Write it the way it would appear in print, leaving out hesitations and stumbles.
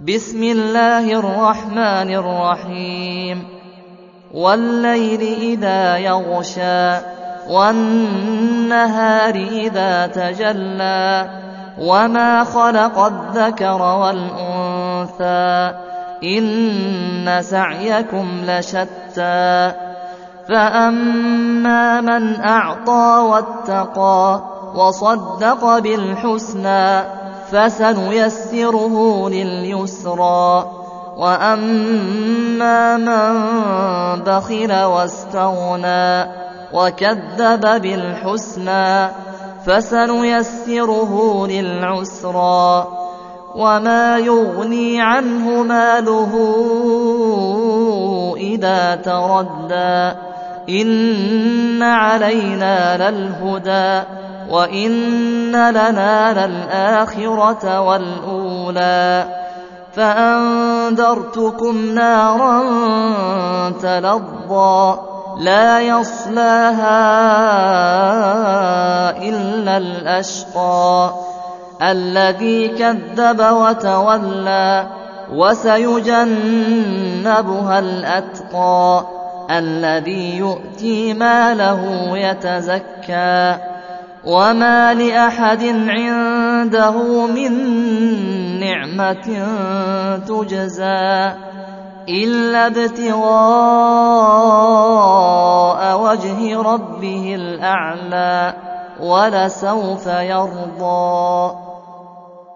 بسم الله الرحمن الرحيم والليل إذا يغشى والنهار إذا تجلى وما خلق الذكر والأنثى إن سعيكم لشتى فأما من أعطى واتقى وصدق بالحسنى فسنيسره لليسرى وأما من بخل واستغنى وكذب بالحسنى فسنيسره للعسرى وما يغني عنه ماله إذا تردى إن علينا للهدى وإن لنا للآخرة والأولى فأنذرتكم نارا تلظى لا يصلاها إلا الأشقى الذي كذب وتولى وسيجنبها الأتقى الذي يؤتي ماله يتزكى وما لأحد عنده من نعمة تجزى إلا ابتغاء وجه ربه الأعلى ولسوف يرضى.